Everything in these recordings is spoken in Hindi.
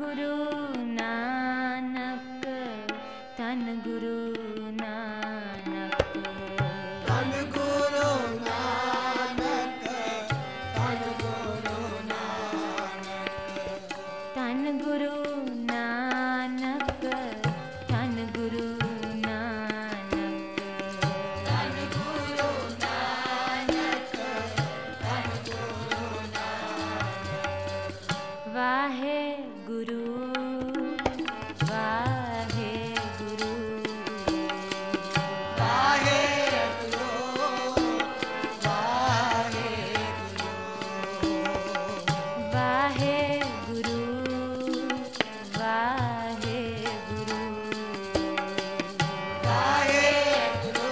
गुरु नानक, धन गुरु नानक, धन गुरु नानक, धन गुरु नानक, धन गुरु नानक, धन गुरु नानक, धन गुरु नानक, धन गुरु नानक। वाहे गुरु वाहे गुरु, वाहे गुरु, वाहे गुरु, वाहे गुरु वाहे गुरु, वाहे गुरु,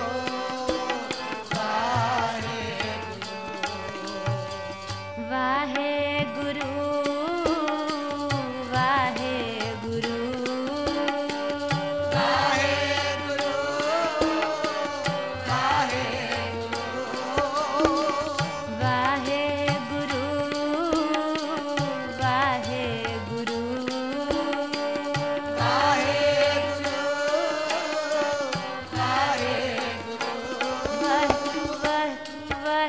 वाहे गुरु। वाहे गुरु वाहे गुरु, वाहे गुरु, वाहे गुरु, वाहे गुरु वाहे गुरु, वाहे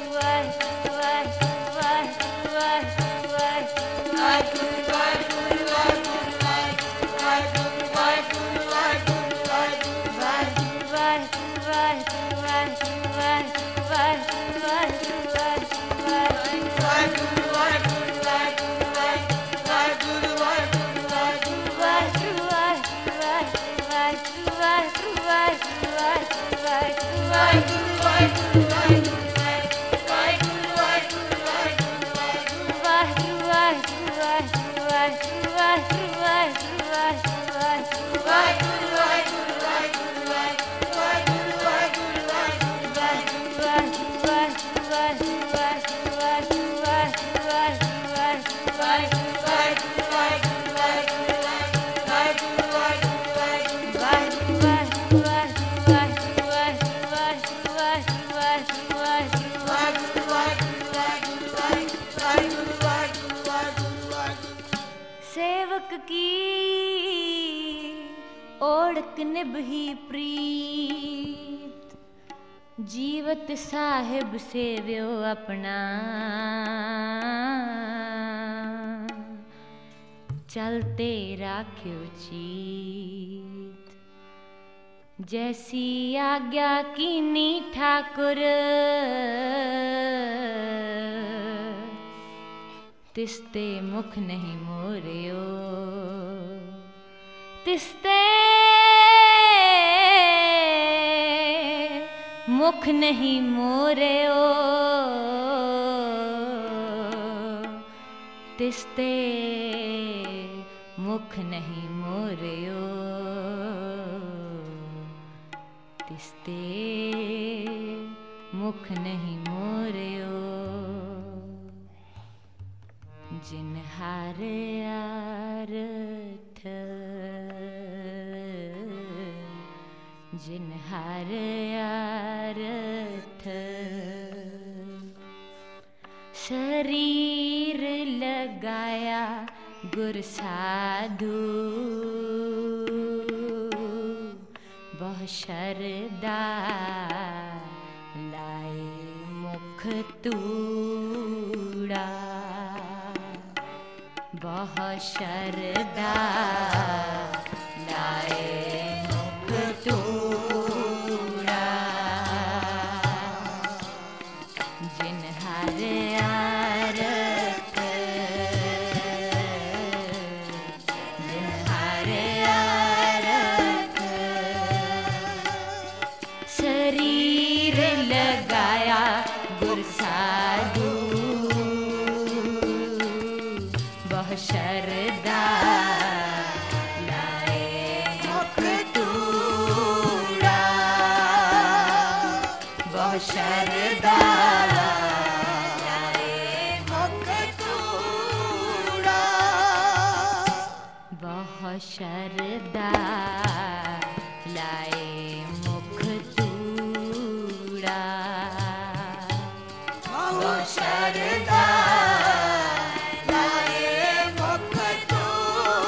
सेवक की ओढ़क निभही प्रीत, जीवत साहिब सेव्यो अपना, चलते राख्यो चीत, जैसी आज्ञा कीनी ठाकुर, तिस्ते मुख नहीं मोरियो, तिस्ते मुख नहीं मोरियो, तिस्ते मुख नहीं मोरियो, तिस्ते मुख नहीं मोरियो। जिन हार आरथ, जिन हार आरथ, शरीर लगाया गुर साधु, बहु शरदा लाए मुख तूड़ा, बहुत शरदा लाए मुख तूड़ा, जिन हर आरत, जिन हर आरत, शरीर लगाया गुर साधु, शरदा लाए मुख तूड़ा, बहु शरदा लाए मुख तूड़ा, बहु शरदा लाए मुख तूड़ा, बहु शरदा लाए मुख तूड़ा।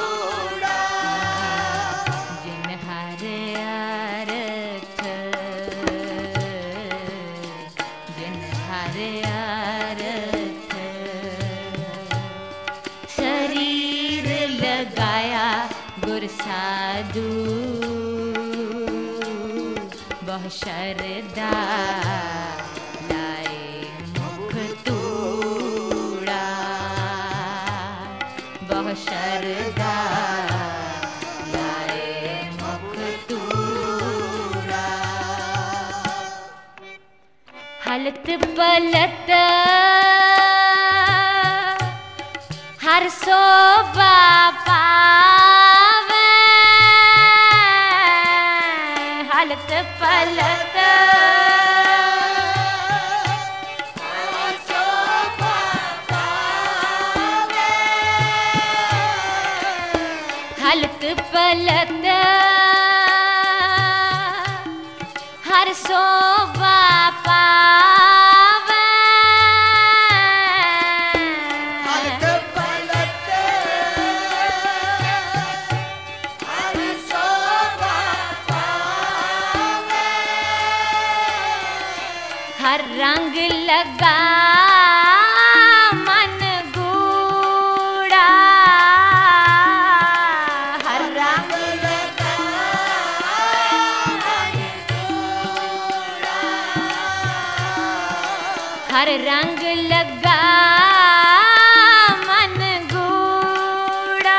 साधु बहु शरदा लाए मुख तूड़ा, बहु शरदा लाए मुख तूड़ा। हलत पलत हर शोभा पावे, हलत पलत हर शोभा पावे, हलत पलत हर शोभा पावे, हलत पलत हर शोभा पावे। हर रंग लगा मन गूढ़ा, हर रंग लगा मन गूढ़ा, हर रंग लगा मन गूढ़ा।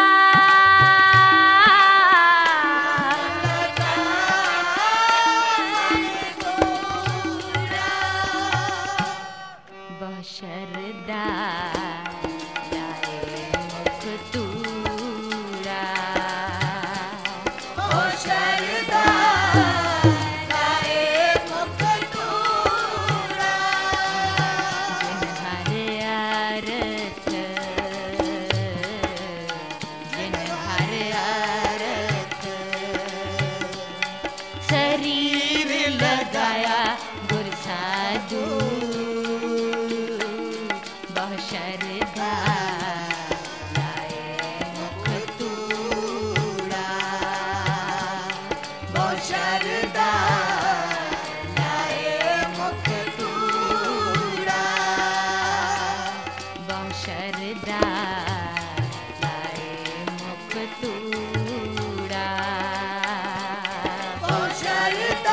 बहु शरदा लाए मुख तूड़ा, बहु शरदा लाए मुख तूड़ा। जिन हर आरत शरीर लगाया गुर साधु बहु शरदा लाए मुख तूड़ा, बहु शरदा लाए मुख तूड़ा, बहु शरदा लाए मुख तूड़ा, बहु शरदा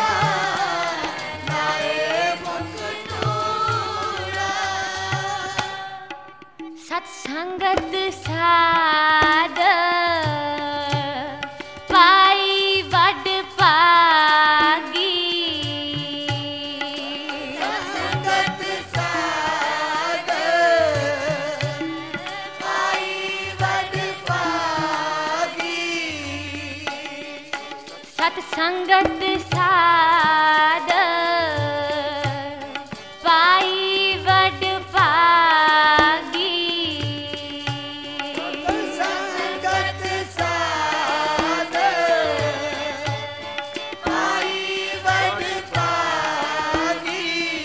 लाए मुख तूड़ा। सत्संगत साध पाई वड पागी, सत्संगत साध पाई वड पागी, सत्संगत साध पाई वड पागी, सत्संगत साध पाई वड पागी।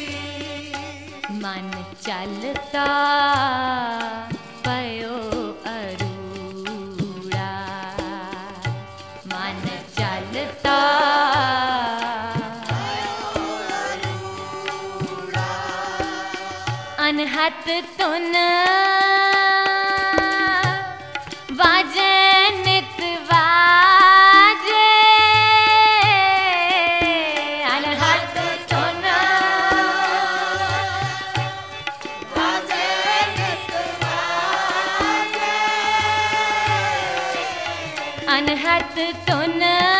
मन चलता पयो अरूड़ा, मन चलता अनहत तुन वाजे नित वाजे, अनहत तुन वाजे नित वाजे, अनहत तुन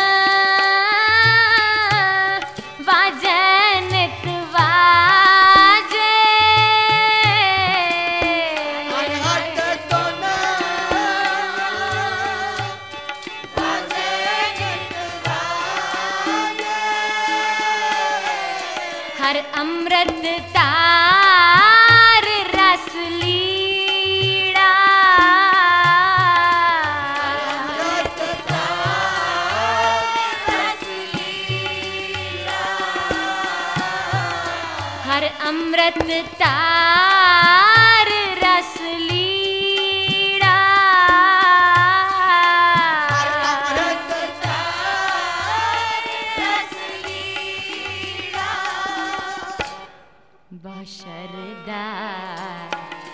वाजे नित वाजे, अनहत तुन वाजे नित वाजे। हर अमृत तार रस लीड़ा, अमृत तार रस लीड़ा, हर अमृत तार रस लीड़ा, हर अमृत तार रस लीड़ा। बहु शरदा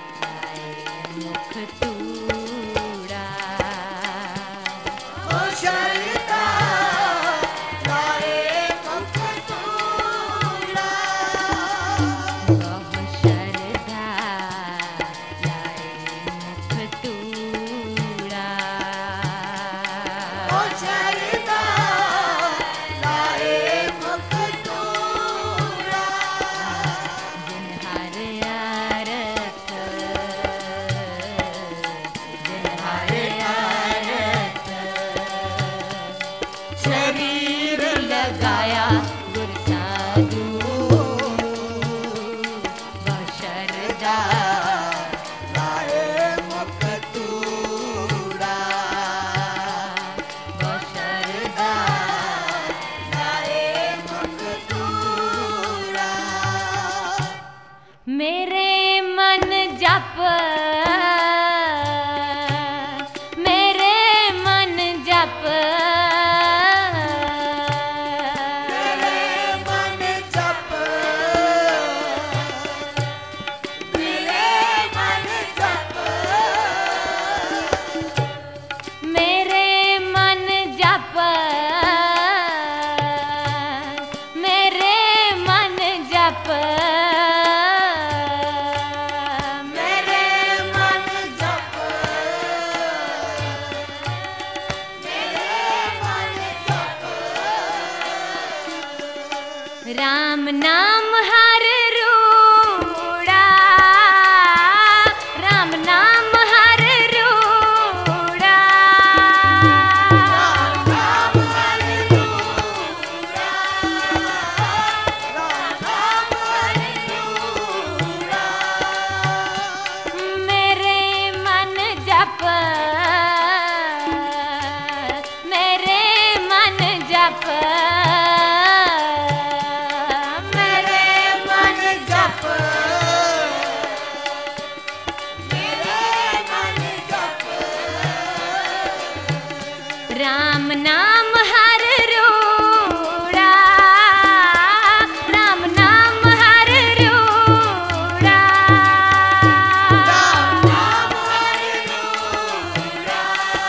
लाए मुख तूड़ा, बहु राम नाम हर रूड़ा, राम नाम हर रूड़ा, राम नाम हर रूड़ा,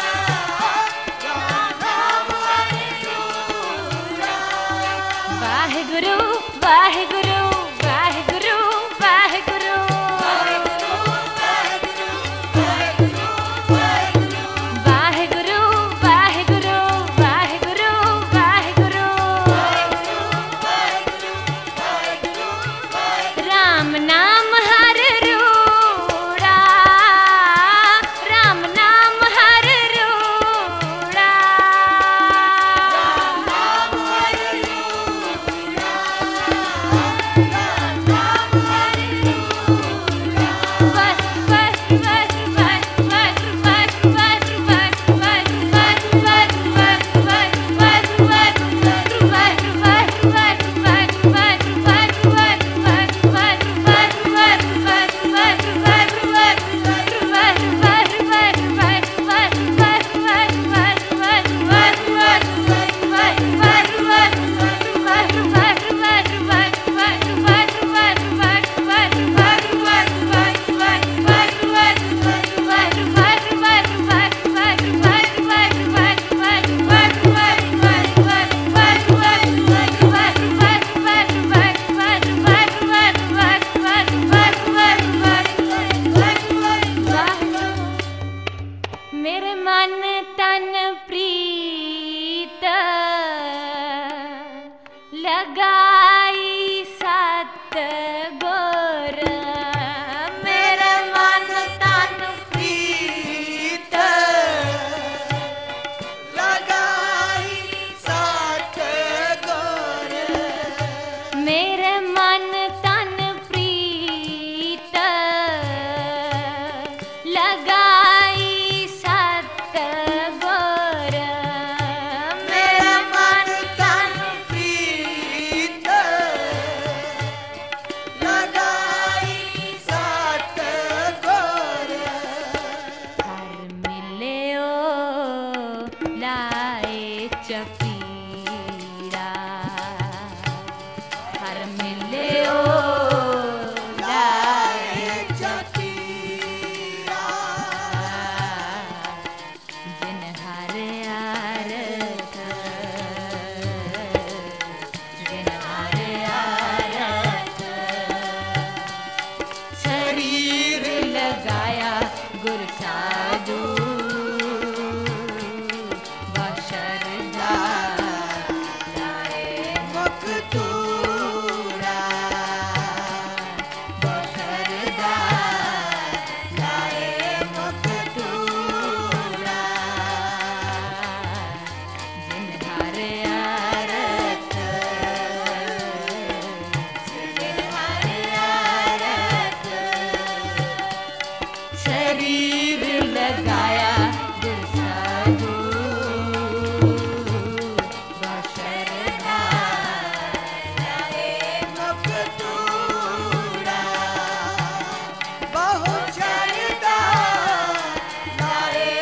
राम नाम हर रूड़ा। वाहिगुरु वाहिगुरु वाहिगुरु वाहिगुरु, वाहिगुरु वाहिगुरु वाहिगुरु वाहिगुरु, राम नाम हर रूड़ा, राम नाम हर रूड़ा, मेरे मन तन प्रीत लगाई सत गुर, मेरे मन तन प्रीत लगाई सतगुर, मेरे मन तन प्रीत लगाई सत गुर, मेरा मन तन प्रीत लगाई सतगुर। हर मिलियो लाए चपीड़ा, हर मिलियो लाए चपीड़ा, जिन हर आरत, जिन हर आरत, शरीर लगाया गुर साधु, बशरदा लाए मखतूरा, बशरदा लाए मखतूरा, जिन हर आरत, जिन हर आरत, शरीर लगाया गुर साधु, बशरदा लाए मखतूरा, बहु चढ़दा लाए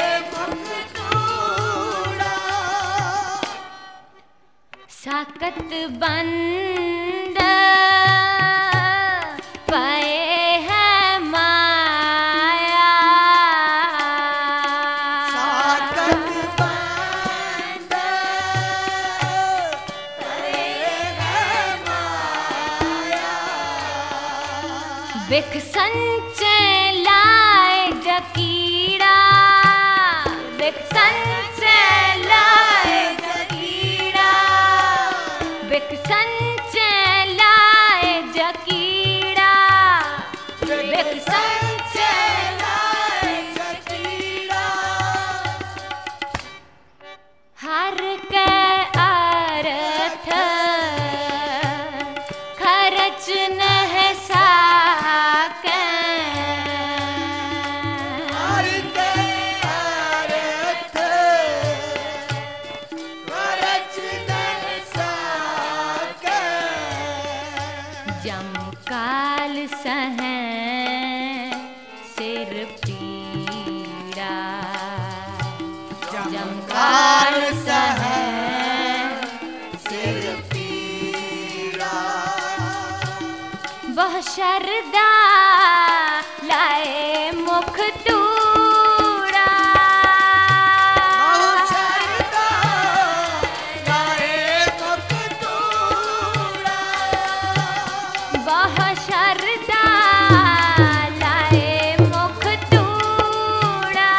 मखतूरा। साकत बंद पाए है माया, साकत बंद करेगा माया, बिख संचे लाए जकीड़ा, बिख संचे लाए जकीड़ा, बिख संचे लाए जकीड़ा, बिख संचे लाए जकीड़ा, हर के अर्थ खर्च नह साके, हर के अर्थ खर्च नहीं सके, जम काल सह सिर पीड़ा, जम काल सहे सिर पीड़ा। वह शरदा लाए मुख तूड़ा। बहु शरदा लाए मुख तूड़ा। वह शरदा लाए मुख तूड़ा।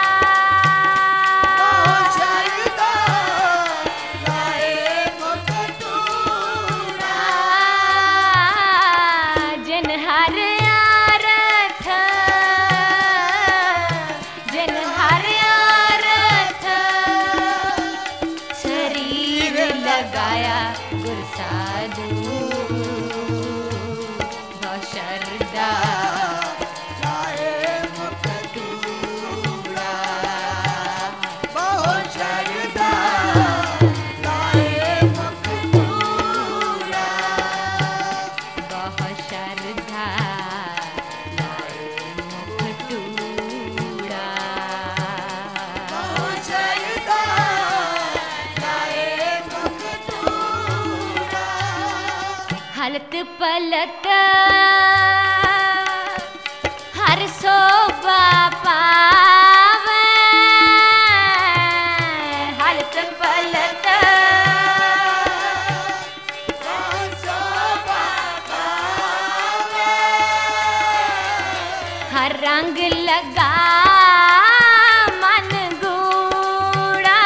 बहु शरदा लाए मुख तूड़ा। जिन हर अर्थ, जिन हर अर्थ शरीर लगाया गुर साधु। वह शरदा लाए मुख तूड़ा। बहु शरदा लाए मुख तूड़ा। वह शरदा लाए मुख तूड़ा। बहु शरदा लाए मुख तूड़ा। हलत पलत हर शोभा पावे। हलत पलत शोभा पावे। हर रंग लगा मन गूढ़ा।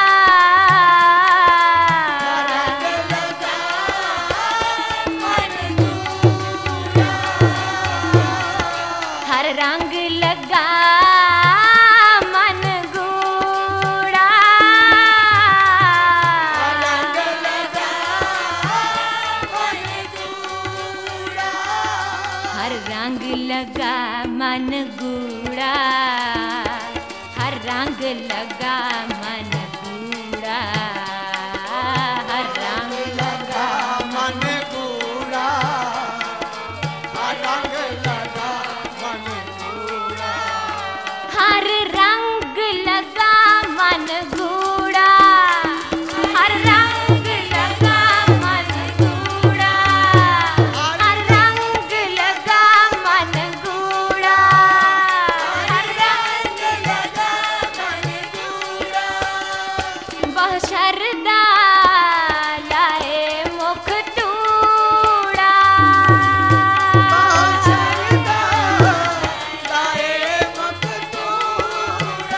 लगा मन गूढ़ा। हर रंग लगा मन गूढ़ा। रंग लगा मन गूढ़ा। हर रंग लगा मन गूढ़ा। हर रंग लगा मन गूढ़ा। हर रंग लगा मन गूढ़ा। रंग लगा मन गूढ़ा। हर रंग लगा मन गूढ़ा। हर रंग लगा मन गूढ़ा। हर रंग लगा मन गूढ़ा। हर रंग लगा मन गूढ़ा। वह शरदा लाए मुख तूड़ा। बहु शरदा लाए मुख तूड़ा।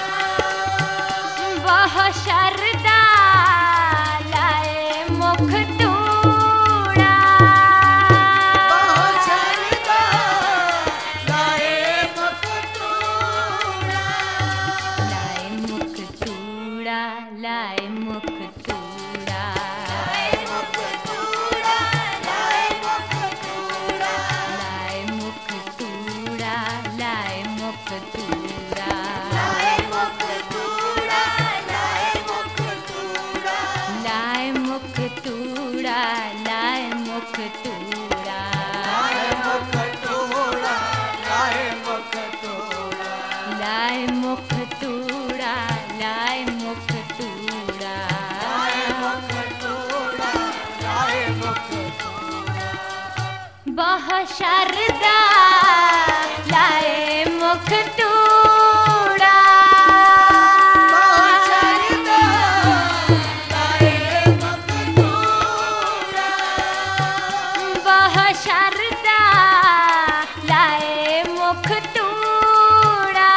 वह शरदा लाए मुख तूड़ा। बहु शरदा लाए मुख तूड़ा। लाए मुख तूड़ा। लाए मुख तूड़ा। मुख तूड़ा। लाए मुख तूड़ा। लाए मुख तूड़ा। लाए मुख तूड़ा। लाए मुख तूड़ा। लाए मुख तूड़ा। लाए मुख तूड़ा। लाए मुख तूड़ा। लाए मुख तूड़ा। लाए मुख तूड़ा। लाए मुख तूड़ा। लाए मुख तूड़ा। लाए मुख तूड़ा। लाए मुख तूड़ा। वह शरदा लाए मुख तूड़ा। बहु शरदा लाए मुख तूड़ा। वह शरदा लाए मुख तूड़ा।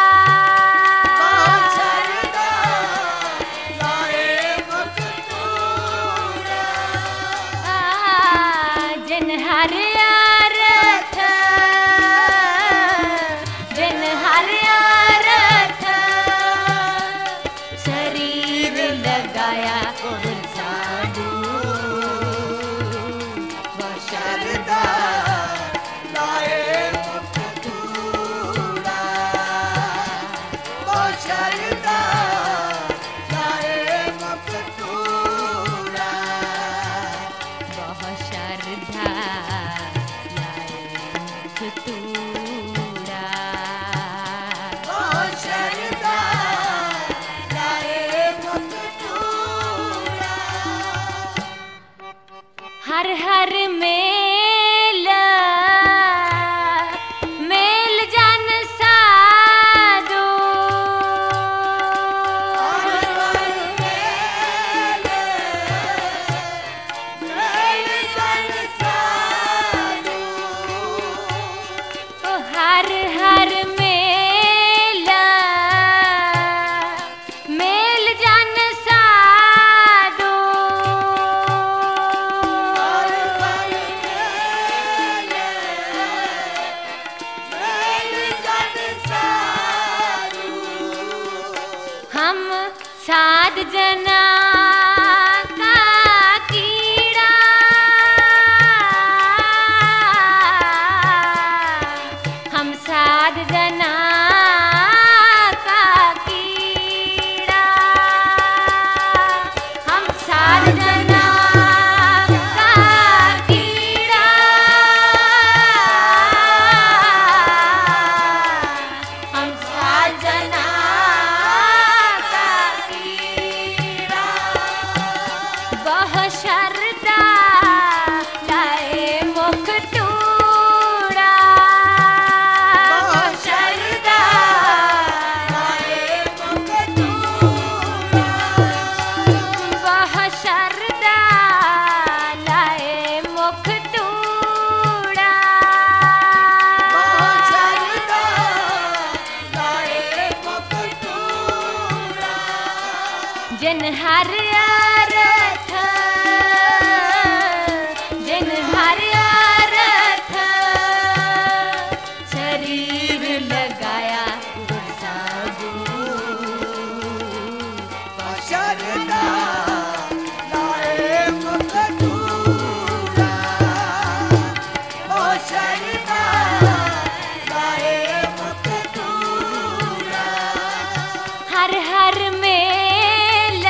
बहु शरदा लाए मुख तूड़ा। जिन हर अर्थ, जिन हर अर्थ शरीर लगाया गुर साधु। वह शरदा लाए मुख तूड़ा। बहु शरदा लाए मुख तूड़ा। वह शरदा लाए मुख तूड़ा। बहु शरदा लाए मुख तूड़ा। हर हर मेल मेल जन साधु ओ हर हर मेल मेल जन साधु हम साध जना का कीड़ा हम साध जना का कीड़ा हम साध जना का कीड़ा हम साध जना बह शरदा लाए मुख टूड़ा शरदा लाए मुख टूड़ा बह शरदा लाए मुख टूड़ा शरदा लाए मुख टूड़ा जिन हर अर्थ जिन हर अर्थ शरीर लगाया साधु शरदा लाए मुख टूड़ा शरदा लाए मुख टूड़ा हर हर मेल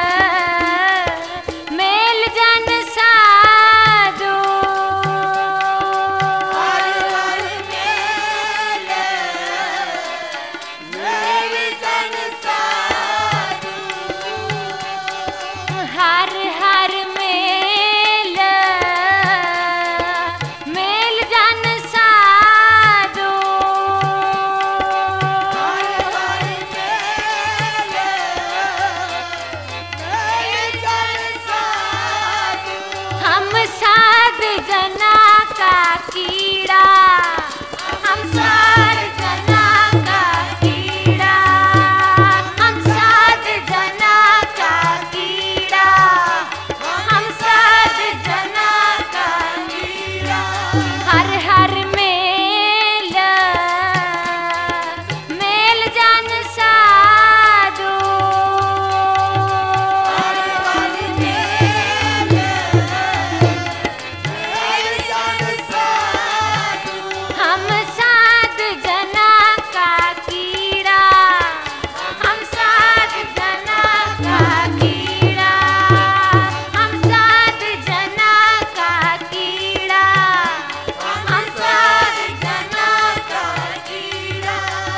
मेल जन साधु हर हर मेल जन साधु हर हर मेल मेल जन साधु हर हर मेल जन साधु हम साध जना का कीड़ा हम साध जना का कीड़ा हम साध जना का कीड़ा हम साध जना का कीड़ा हर हर मेल मेल जन साधु हर हर मेल जन साधु हम साध जना का कीड़ा हम साध जना का कीड़ा हम साध जना का कीड़ा हम साध जना का कीड़ा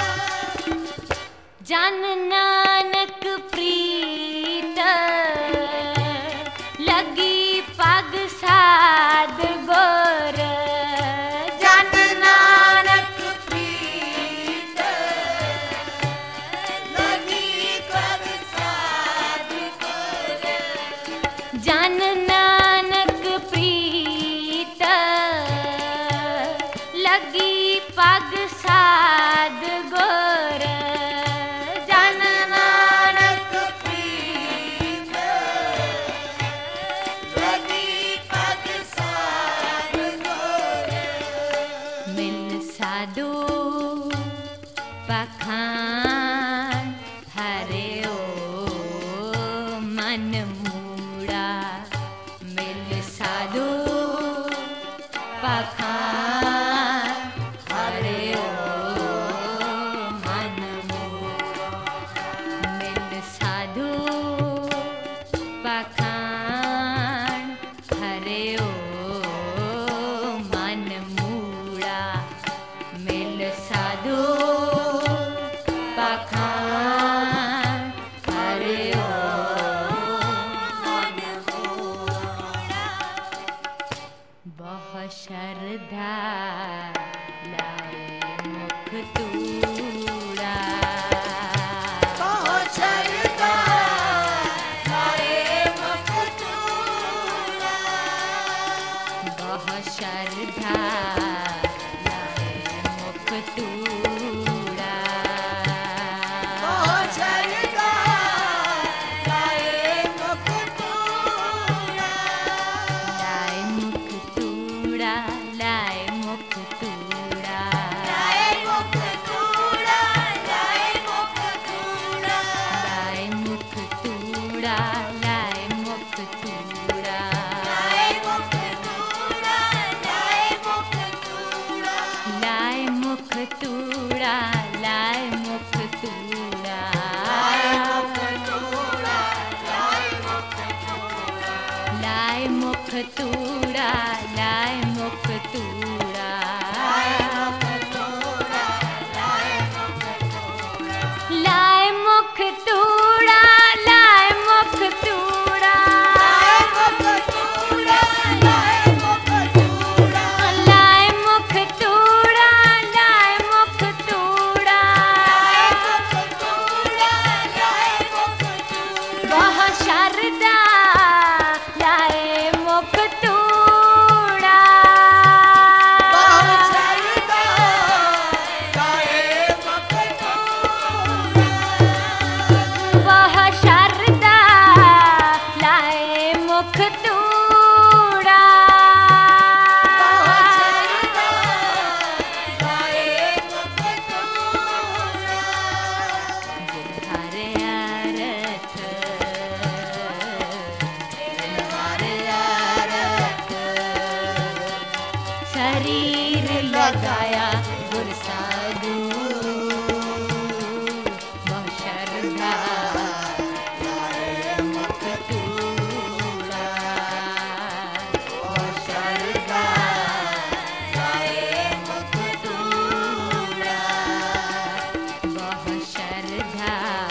जन नानक प्रीत लगी पग साध गोर जन नानक प्रीत लगी पग साधु जन नानक प्रीत लगी पग साध गोर जन नानक प्रीत लगी पग साधु मिल साधु पखान हरे ओ मन मूड़ा मिल साधु पखान हरे ओ मन मूड़ा मिल साधु पखान हरे ओ मन मूड़ा मिल साधु पखान हरे ओ मन मूड़ा तूड़ा लाए मुख तूड़ा लाए मुख तूड़ा वह शारदा लाए मुख तूड़ा वह शारदा लाए मुख तूड़ा हरे आरत शरीर लगाया गुर साधु वह श्रद्धा मुख तूड़ा वह श्रद्धा मुख तूड़ा वह श्रद्धा